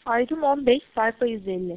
Ayrım 15, sayfa 150.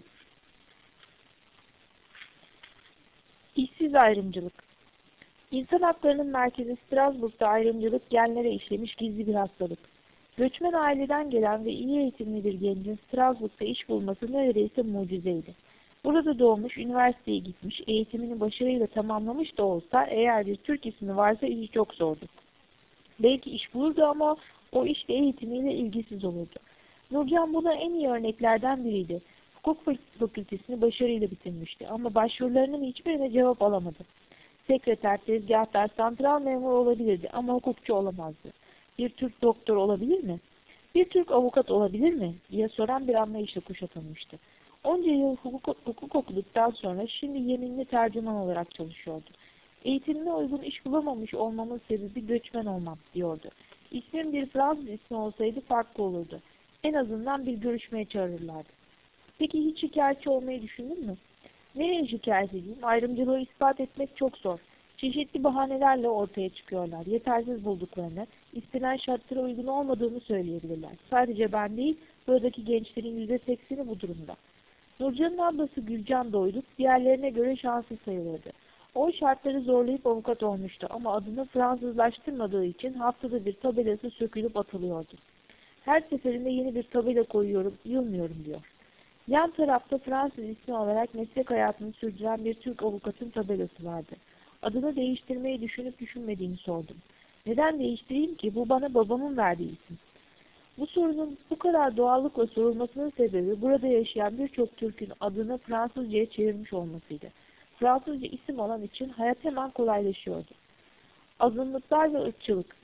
İşsiz ayrımcılık. İnsan haklarının merkezi Strasbourg'da ayrımcılık genlere işlemiş gizli bir hastalık. Göçmen aileden gelen ve iyi eğitimli bir gencin Strasbourg'da iş bulması neredeyse mucizeydi. Burada doğmuş, üniversiteye gitmiş, eğitimini başarıyla tamamlamış da olsa eğer bir Türk ismi varsa işi çok zordu. Belki iş bulurdu ama o işle eğitimiyle ilgisiz olurdu. Nurcan buna en iyi örneklerden biriydi. Hukuk fakültesini başarıyla bitirmişti ama başvurularının hiçbirine cevap alamadı. Sekreter, tezgahtar, santral memur olabilirdi ama hukukçu olamazdı. Bir Türk doktor olabilir mi? Bir Türk avukat olabilir mi? diye soran bir anlayışla kuşatılmıştı. Onca yıl hukuk okuduktan sonra şimdi yeminli tercüman olarak çalışıyordu. Eğitimine uygun iş bulamamış olmamın sebebi göçmen olmam diyordu. İsmim bir Fransız ismi olsaydı farklı olurdu. En azından bir görüşmeye çağırırlardı. Peki hiç şikayetçi olmayı düşündün mü? Nereye şikayet edeyim? Ayrımcılığı ispat etmek çok zor. Çeşitli bahanelerle ortaya çıkıyorlar. Yetersiz bulduklarını, istenen şartlara uygun olmadığını söyleyebilirler. Sadece ben değil, buradaki gençlerin %80'i bu durumda. Nurcan'ın ablası Gülcan Doyduk, diğerlerine göre şanslı sayılırdı. O şartları zorlayıp avukat olmuştu ama adını Fransızlaştırmadığı için haftada bir tabelası sökülüp atılıyordu. Her seferinde yeni bir tabela koyuyorum, yılmıyorum diyor. Yan tarafta Fransız ismi olarak meslek hayatını sürdüren bir Türk avukatın tabelası vardı. Adını değiştirmeyi düşünüp düşünmediğini sordum. Neden değiştireyim ki? Bu bana babamın verdiği isim. Bu sorunun bu kadar doğallıkla sorulmasının sebebi burada yaşayan birçok Türk'ün adını Fransızca'ya çevirmiş olmasıydı. Fransızca isim olan için hayat hemen kolaylaşıyordu. Azınlıklar ve ırkçılık.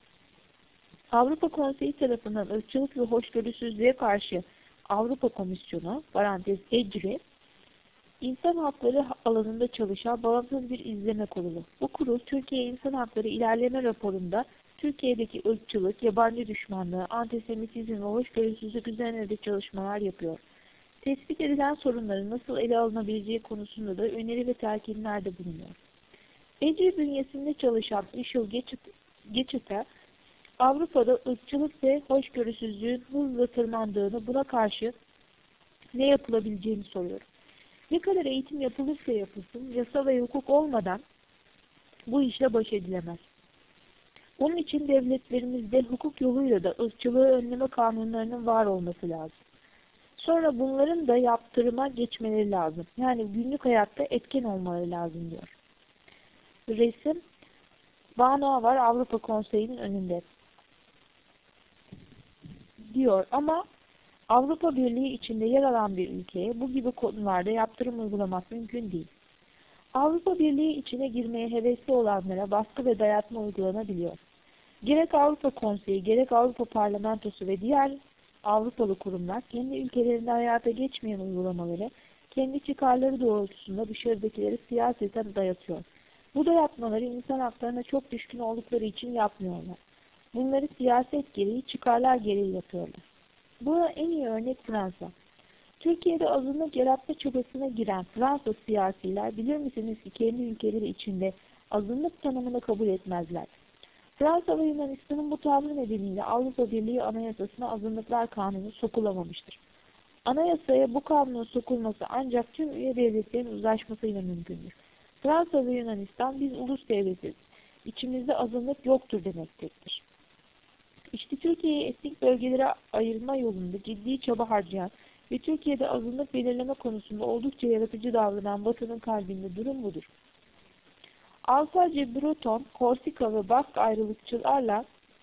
Avrupa Konseyi tarafından ırkçılık ve hoşgörüsüzlüğe karşı Avrupa Komisyonu, parantez ECRI, İnsan hakları alanında çalışan bağımsız bir izleme kurulu. Bu kurul, Türkiye İnsan Hakları İlerleme Raporu'nda Türkiye'deki ırkçılık, yabancı düşmanlığı, antisemitizm ve hoşgörüsüzlük üzerine de çalışmalar yapıyor. Tespit edilen sorunların nasıl ele alınabileceği konusunda da öneri ve telkinlerde bulunuyor. ECRI bünyesinde çalışan Işıl Geçit'e, Avrupa'da ırkçılık ve hoşgörüsüzlüğün hızla tırmandığını, buna karşı ne yapılabileceğini soruyorum. Ne kadar eğitim yapılırsa yapılsın, yasa ve hukuk olmadan bu işle baş edilemez. Onun için devletlerimizde hukuk yoluyla da ırkçılığı önleme kanunlarının var olması lazım. Sonra bunların da yaptırıma geçmeleri lazım. Yani günlük hayatta etken olmaları lazım diyor. Resim, Banu var Avrupa Konseyi'nin önünde diyor ama Avrupa Birliği içinde yer alan bir ülkeye bu gibi konularda yaptırım uygulamak mümkün değil. Avrupa Birliği içine girmeye hevesli olanlara baskı ve dayatma uygulanabiliyor. Gerek Avrupa Konseyi, gerek Avrupa Parlamentosu ve diğer Avrupalı kurumlar kendi ülkelerinde hayata geçmeyen uygulamaları kendi çıkarları doğrultusunda dışarıdakileri siyaseten dayatıyor. Bu dayatmaları insan haklarına çok düşkün oldukları için yapmıyorlar. Bunları siyaset gereği, çıkarlar gereği yapıyorlar. Buna en iyi örnek Fransa. Türkiye'de azınlık yaratma çabasına giren Fransız siyasiler bilir misiniz ki kendi ülkeleri içinde azınlık tanımını kabul etmezler. Fransa ve Yunanistan'ın bu tavrı nedeniyle Avrupa Birliği Anayasası'na azınlıklar kanunu sokulamamıştır. Anayasaya bu kanunun sokulması ancak tüm üye devletlerin uzlaşmasıyla mümkündür. Fransa ve Yunanistan biz ulus devletiz, İçimizde azınlık yoktur demektedir. İşte Türkiye'yi etnik bölgelere ayırma yolunda ciddi çaba harcayan ve Türkiye'de azınlık belirleme konusunda oldukça yaratıcı davranan Batı'nın kalbinde durum budur. Alsacı, Breton, Korsika ve Bask ayrılıkçılarla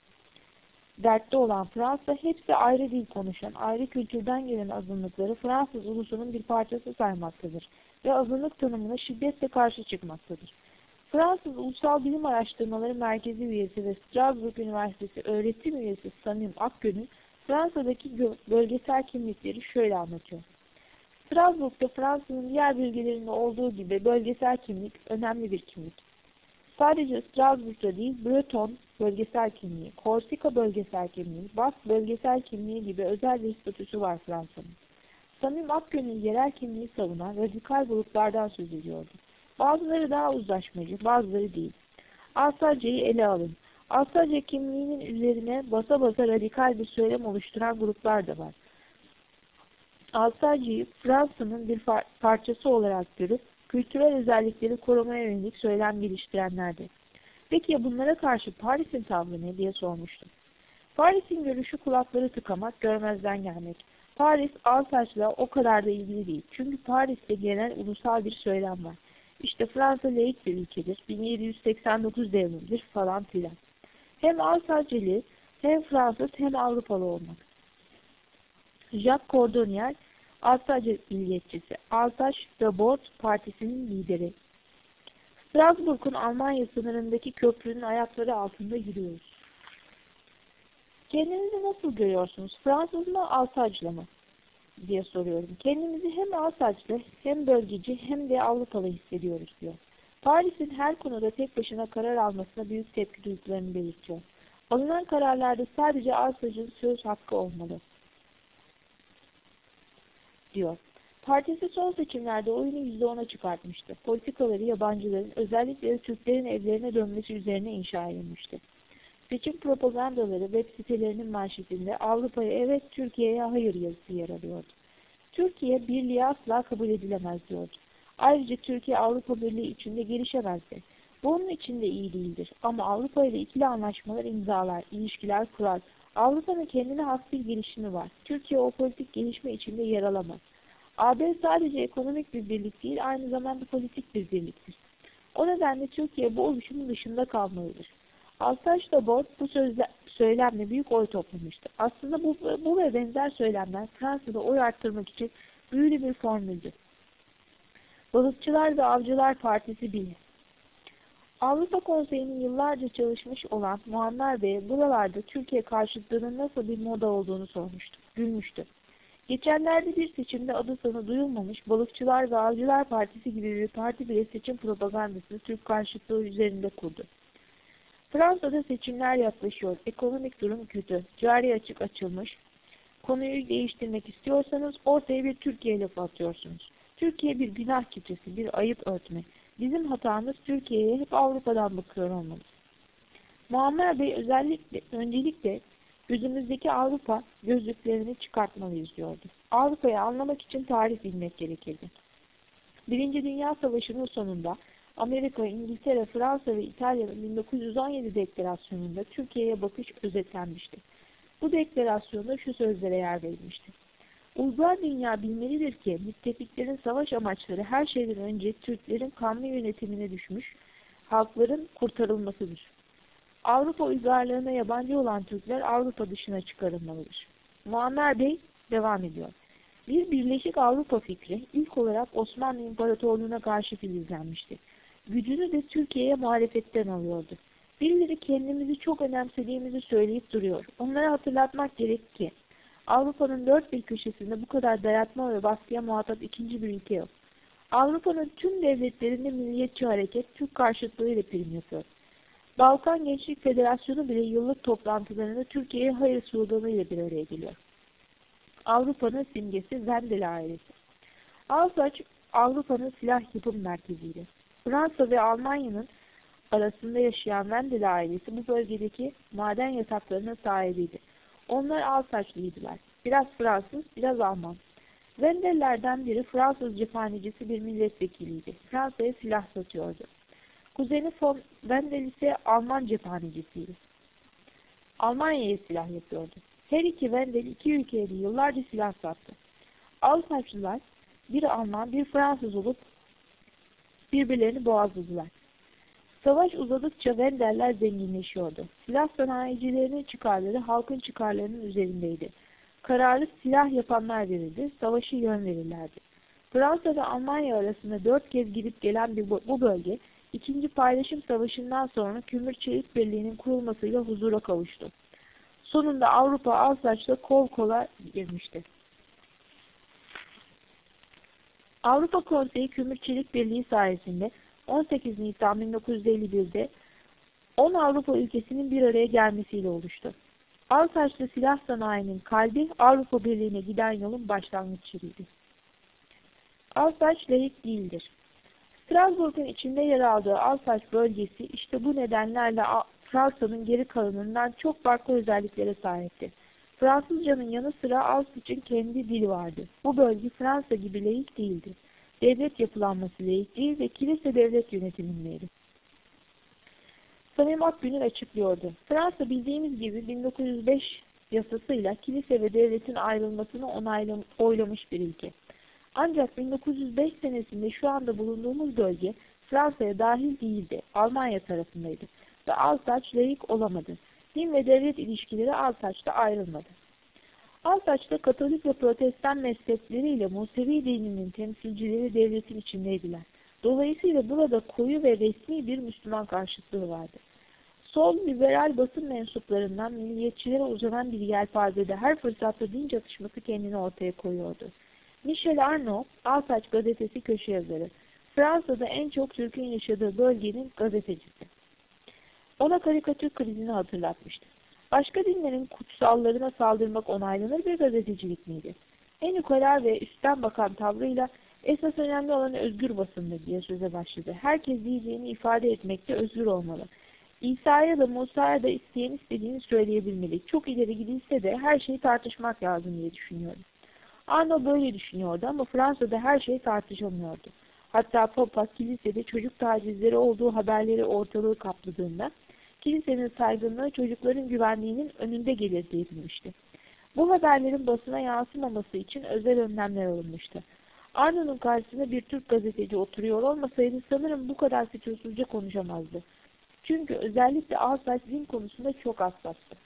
dertte olan Fransa, hepsi ayrı dil konuşan, ayrı kültürden gelen azınlıkları Fransız ulusunun bir parçası saymaktadır ve azınlık tanımına şiddetle karşı çıkmaktadır. Fransız Ulusal Bilim Araştırmaları Merkezi üyesi ve Strasbourg Üniversitesi öğretim üyesi Samim Akgönül, Fransa'daki bölgesel kimlikleri şöyle anlatıyor. Strasbourg'da Fransa'nın diğer bölgelerinde olduğu gibi bölgesel kimlik önemli bir kimlik. Sadece Strasbourg'da değil, Breton bölgesel kimliği, Korsika bölgesel kimliği, Bask bölgesel kimliği gibi özel bir statüsü var Fransa'nın. Samim Akgönül yerel kimliği savunan radikal gruplardan söz ediyordu. Bazıları daha uzlaşmacı, bazıları değil. Alsaca'yı ele alın. Alsaca kimliğinin üzerine basa basa radikal bir söylem oluşturan gruplar da var. Alsace'yi Fransa'nın bir parçası olarak görüp kültürel özellikleri korumaya yönelik söylem geliştirenlerdi. Peki ya bunlara karşı Paris'in tavrı ne diye sormuştum. Paris'in görüşü kulakları tıkamak, görmezden gelmek. Paris, Alsaç'la o kadar da ilgili değil. Çünkü Paris'te genel ulusal bir söylem var. İşte Fransa laik bir ülkedir, 1789 devrimdir falan filan. Hem Alsaçlı, hem Fransız, hem Avrupalı olmak. Jacques Cordonnier, Alsaç milliyetçisi, Alsace-Debord Partisi'nin lideri. Strasbourg'un Almanya sınırındaki köprünün ayakları altında yürüyoruz. Kendinizi nasıl görüyorsunuz? Fransız mı, Alsaçlı mı? Diye soruyorum. Kendimizi hem Alsaçlı, hem bölgeci, hem de Avrupalı hissediyoruz diyor. Paris'in her konuda tek başına karar almasına büyük tepki duyduklarını belirtiyor. Alınan kararlarda sadece Alsaç'ın söz hakkı olmalı, diyor. Partisi son seçimlerde oyunu %10'a çıkartmıştı. Politikaları yabancıların, özellikle de Türklerin evlerine dönmesi üzerine inşa edilmişti. Seçim propagandaları web sitelerinin manşetinde Avrupa'ya evet, Türkiye'ye hayır yazısı yer alıyordu. Türkiye birliğe asla kabul edilemez diyordu. Ayrıca Türkiye Avrupa Birliği içinde gelişemezdi. Bu onun için de iyi değildir. Ama Avrupa ile ikili anlaşmalar imzalar, ilişkiler kurar. Avrupa'nın kendine has bir gelişimi var. Türkiye o politik gelişme içinde yer alamaz. AB sadece ekonomik bir birlik değil, aynı zamanda politik bir birliktir. O nedenle Türkiye bu oluşumun dışında kalmalıdır. Alsace-Debord bu söylemle büyük oy toplamıştı. Aslında bu ve benzer söylemler Fransa'da oy arttırmak için büyülü bir formüldü. Balıkçılar ve Avcılar Partisi bile. Avrupa Konseyi'nin yıllarca çalışmış olan Muammer Bey buralarda Türkiye karşıtlığının nasıl bir moda olduğunu sormuştu. Gülmüştü. Geçenlerde bir seçimde adı sanı duyulmamış Balıkçılar ve Avcılar Partisi gibi bir parti bile seçim propagandasını Türk karşıtlığı üzerinde kurdu. Fransa'da seçimler yaklaşıyor. Ekonomik durum kötü. Cari açık açılmış. Konuyu değiştirmek istiyorsanız ortaya bir Türkiye lafı atıyorsunuz. Türkiye bir günah keçesi, bir ayıp örtme. Bizim hatamız Türkiye'ye hep Avrupa'dan bakıyor olmamız. Muammer Bey öncelikle gözümüzdeki Avrupa gözlüklerini çıkartmalıyız diyordu. Avrupa'yı anlamak için tarih bilmek gerekirdi. Birinci Dünya Savaşı'nın sonunda Amerika, İngiltere, Fransa ve İtalya'nın 1917 deklarasyonunda Türkiye'ye bakış özetlenmişti. Bu deklarasyonda şu sözlere yer verilmişti. Uygar dünya bilmelidir ki müttefiklerin savaş amaçları her şeyden önce Türklerin kanlı yönetimine düşmüş halkların kurtarılmasıdır. Avrupa uygarlığına yabancı olan Türkler Avrupa dışına çıkarılmalıdır. Muammer Bey devam ediyor. Bir Birleşik Avrupa fikri ilk olarak Osmanlı İmparatorluğu'na karşı filizlenmişti. Gücünü de Türkiye'ye muhalefetten alıyordu. Birileri kendimizi çok önemsediğimizi söyleyip duruyor. Onlara hatırlatmak gerek ki Avrupa'nın dört bir köşesinde bu kadar dayatma ve baskıya muhatap ikinci bir ülke yok. Avrupa'nın tüm devletlerinde milliyetçi hareket Türk karşıtlığıyla prim yapıyor. Balkan Gençlik Federasyonu bile yıllık toplantılarında Türkiye'ye hayır sloganıyla bir araya geliyor. Avrupa'nın simgesi Wendel ailesi. Alsaç, Avrupa'nın silah yapım merkeziydi. Fransa ve Almanya'nın arasında yaşayan Wendel ailesi bu bölgedeki maden yataklarının sahibiydi. Onlar Alsaçlıydılar. Biraz Fransız, biraz Alman. Wendellerden biri Fransız cephanecisi bir milletvekiliydi. Fransa'ya silah satıyordu. Kuzeni von Wendel ise Alman cephanecisiydi. Almanya'ya silah yapıyordu. Her iki Wendel iki ülkeye de yıllarca silah sattı. Alsaçlılar biri Alman, bir Fransız olup birbirlerini boğazladılar. Savaş uzadıkça Wendeller zenginleşiyordu. Silah sanayicilerinin çıkarları halkın çıkarlarının üzerindeydi. Kararlı silah yapanlar verildi, savaşı yön verirlerdi. Fransa ve Almanya arasında 4 kez gidip gelen bu bölge, İkinci Paylaşım Savaşı'ndan sonra Kömür Çelik Birliği'nin kurulmasıyla huzura kavuştu. Sonunda Avrupa Alsaç'la kol kola girmişti. Avrupa Konseyi Kömür Çelik Birliği sayesinde 18 Nisan 1951'de 10 Avrupa ülkesinin bir araya gelmesiyle oluştu. Alsaç'ta silah sanayinin kalbi Avrupa Birliği'ne giden yolun başlangıç yeriydi. Alsaç laik değildir. Strasbourg'un içinde yer aldığı Alsaç bölgesi işte bu nedenlerle Fransa'nın geri kalanından çok farklı özelliklere sahipti. Fransızcanın yanı sıra Alsaç'ın kendi dili vardı. Bu bölge Fransa gibi laik değildi. Devlet yapılanması laik değil ve kilise devlet yönetimindeydi. Samim Akgüner açıklıyordu. Fransa bildiğimiz gibi 1905 yasasıyla kilise ve devletin ayrılmasını oylamış bir ülke. Ancak 1905 senesinde şu anda bulunduğumuz bölge Fransa'ya dahil değildi. Almanya tarafındaydı ve Alsaç laik olamadı. Din ve devlet ilişkileri Alsaç'ta ayrılmadı. Alsaç'ta Katolik ve Protestan mezhepleriyle Musevi dininin temsilcileri devletin içindeydiler. Dolayısıyla burada koyu ve resmi bir Müslüman karşıtlığı vardı. Sol, liberal basın mensuplarından milliyetçilere uzanan bir yelpazede her fırsatta din çatışması kendini ortaya koyuyordu. Michel Arnaud, Alsaç gazetesi köşe yazarı, Fransa'da en çok Türk'ün yaşadığı bölgenin gazetecisi. Ona karikatür krizini hatırlatmıştı. Başka dinlerin kutsallarına saldırmak onaylanır bir gazetecilik miydi? En ukala ve üstten bakan tavrıyla esas önemli olan özgür basındır diye söze başladı. Herkes diyeceğini ifade etmekte özgür olmalı. İsa'ya da Musa'ya da isteyen istediğini söyleyebilmeli. Çok ileri gidilse de her şeyi tartışmak lazım diye düşünüyorum. Arnaud böyle düşünüyordu ama Fransa'da her şey tartışılmıyordu. Hatta Papa kilisede çocuk tacizleri olduğu haberleri ortalığı kapladığında kilisenin saygınlığı çocukların güvenliğinin önünde gelir denilmişti. Bu haberlerin basına yansımaması için özel önlemler alınmıştı. Arnaud'un karşısında bir Türk gazeteci oturuyor olmasaydı sanırım bu kadar fütursuzca konuşamazdı. Çünkü özellikle Alsaç din konusunda çok hassastı.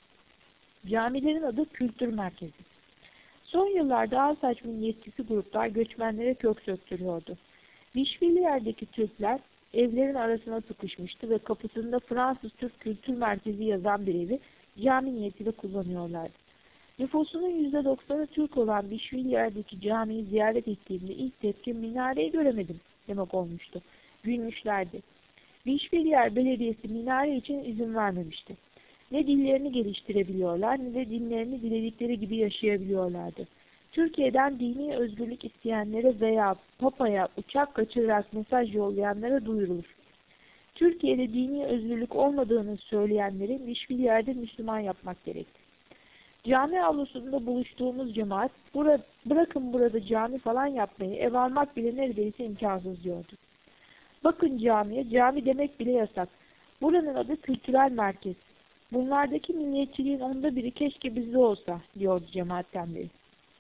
Camilerin adı kültür merkezi. Son yıllarda Alsaç milliyetçisi gruplar göçmenlere kök söktürüyordu. Bişviliyer'deki Türkler evlerin arasına sıkışmıştı ve kapısında Fransız Türk Kültür Merkezi yazan bir evi cami niyetiyle kullanıyorlardı. Nüfusunun %90'ı Türk olan Bişviliyer'deki camiyi ziyaret ettiğimde ilk tepkim minareyi göremedim demek olmuştu. Gülmüşlerdi. Bişviliyer Belediyesi minare için izin vermemişti. Ne dillerini geliştirebiliyorlar ne de dinlerini diledikleri gibi yaşayabiliyorlardı. Türkiye'den dini özgürlük isteyenlere veya Papa'ya uçak kaçırarak mesaj yollayanlara duyurulur. Türkiye'de dini özgürlük olmadığını söyleyenlerin Bişviliyer'de Müslüman yapmak gerekti. Cami avlusunda buluştuğumuz cemaat, bırakın burada cami falan yapmayı, ev almak bile neredeyse imkansız diyordu. Bakın camiye, cami demek bile yasak. Buranın adı kültürel merkez. Bunlardaki milliyetçiliğin 1/10 keşke bizde olsa, diyordu cemaatten biri.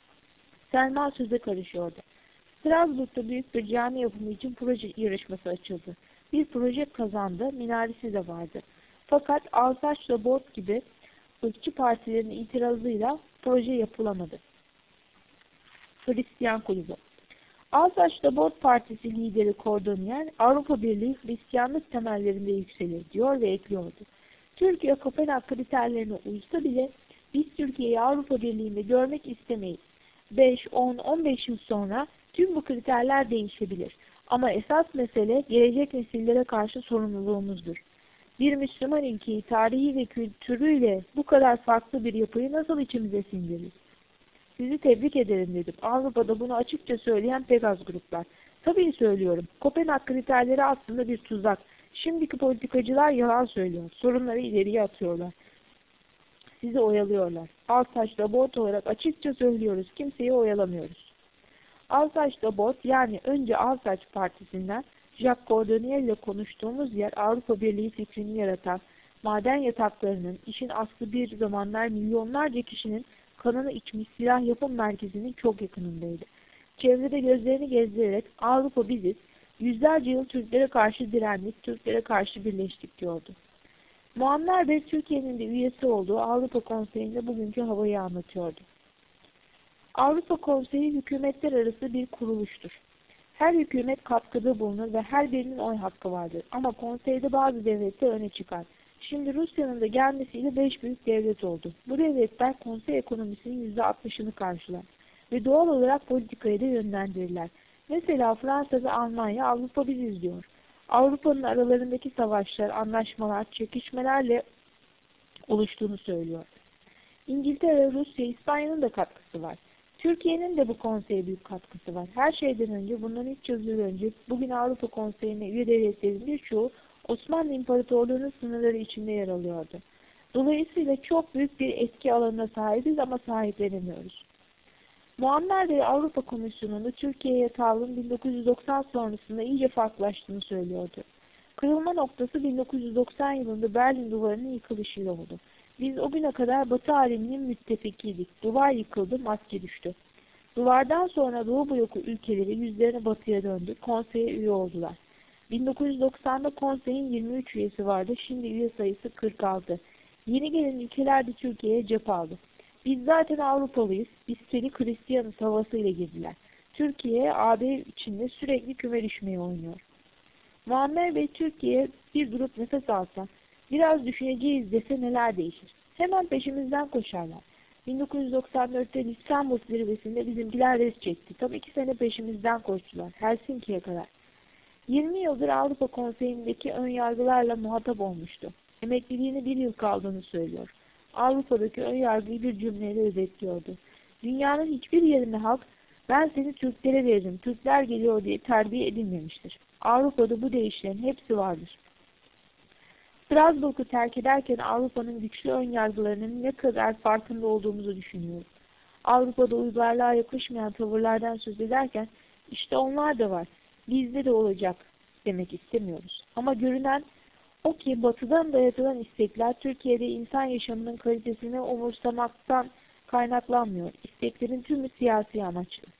Selma söze karışıyordu. Strasbourg'da büyük bir cami yapımı için proje yarışması açıldı. Bir proje kazandı, minaresi de vardı. Fakat Alsaç'la Bord gibi ırkçı partilerin itirazıyla proje yapılamadı. Hristiyan Kulübü. Alsaç'ta Bord Partisi lideri Cordonnier, Avrupa Birliği Hristiyanlık temellerinde yükselir diyor ve ekliyordu. Türkiye Kopenhag kriterlerine uysa bile biz Türkiye'yi Avrupa Birliği'nde görmek istemeyiz. 5, 10, 15 yıl sonra tüm bu kriterler değişebilir. Ama esas mesele gelecek nesillere karşı sorumluluğumuzdur. Bir Müslüman ülkeyi tarihi ve kültürüyle bu kadar farklı bir yapıyı nasıl içimize sindiririz? Sizi tebrik ederim dedim. Avrupa'da bunu açıkça söyleyen pek az gruplar. Tabii söylüyorum. Kopenhag kriterleri aslında bir tuzak. Şimdiki politikacılar yalan söylüyor. Sorunları ileriye atıyorlar. Sizi oyalıyorlar. Alsaç'ta Bord olarak açıkça söylüyoruz. Kimseyi oyalamıyoruz. Alsaç'ta Bord yani önce Alsaç Partisi'nden Jacques Cordonnier ile konuştuğumuz yer Avrupa Birliği fikrini yaratan maden yataklarının işin aslı bir zamanlar milyonlarca kişinin kanını içmiş silah yapım merkezinin çok yakınındaydı. Çevrede gözlerini gezdirerek Avrupa biziz, yüzlerce yıl Türklere karşı direndik, Türklere karşı birleştik diyordu. Muammer Bey Türkiye'nin de üyesi olduğu Avrupa Konseyi'nde bugünkü havayı anlatıyordu. Avrupa Konseyi hükümetler arası bir kuruluştur. Her hükümet katkıda bulunur ve her birinin oy hakkı vardır. Ama konseyde bazı devletler öne çıkar. Şimdi Rusya'nın da gelmesiyle 5 büyük devlet oldu. Bu devletler konsey ekonomisinin %60'ını karşılar. Ve doğal olarak politikayı da yönlendirirler. Mesela Fransa ve Almanya Avrupa biziz diyor. Avrupa'nın aralarındaki savaşlar, anlaşmalar, çekişmelerle oluştuğunu söylüyor. İngiltere, Rusya, İspanya'nın da katkısı var. Türkiye'nin de bu konseye büyük katkısı var. Her şeyden önce, bundan 300 yıl önce, bugün Avrupa Konseyi'ne üye devletlerin birçoğu Osmanlı İmparatorluğu'nun sınırları içinde yer alıyordu. Dolayısıyla çok büyük bir etki alanına sahibiz ama sahiplenemiyoruz. Muammer Bey Avrupa Komisyonu'nda Türkiye'ye tavrın 1990 sonrasında iyice farklılaştığını söylüyordu. Kırılma noktası 1990 yılında Berlin Duvarı'nın yıkılışıyla oldu. Biz o güne kadar Batı aleminin müttefikiydik. Duvar yıkıldı, maske düştü. Duvardan sonra Doğu bloku ülkeleri yüzlerini batıya döndü, konseye üye oldular. 1990'da konseyin 23 üyesi vardı, şimdi üye sayısı 46. Yeni gelen ülkeler de Türkiye'ye cep aldı. Biz zaten Avrupalıyız, biz seni Hristiyanız havasıyla girdiler. Türkiye, AB içinde sürekli küme düşmeye oynuyor. Muammer Bey Türkiye bir durup nefes alsa, biraz düşüneceğiz dese neler değişir? Hemen peşimizden koşarlar. 1994'te İstanbul zirvesinde bizimkiler res çekti. Tam 2 sene peşimizden koştular. Helsinki'ye kadar. 20 yıldır Avrupa Konseyi'ndeki önyargılarla muhatap olmuştu. Emekliliğine 1 yıl kaldığını söylüyor. Avrupa'daki önyargıyı bir cümleyle özetliyordu. Dünyanın hiçbir yerinde halk, ben seni Türklere veririm, Türkler geliyor diye terbiye edilmemiştir. Avrupa'da bu değişlerin hepsi vardır. Strasbourg'u terk ederken Avrupa'nın güçlü önyargılarının ne kadar farkında olduğumuzu düşünüyoruz. Avrupa'da uygarlığa yakışmayan tavırlardan söz ederken, işte onlar da var, bizde de olacak demek istemiyoruz. Ama görünen o ki batıdan dayatılan istekler Türkiye'de insan yaşamının kalitesini umursamaktan kaynaklanmıyor. İsteklerin tümü siyasi amaçlı.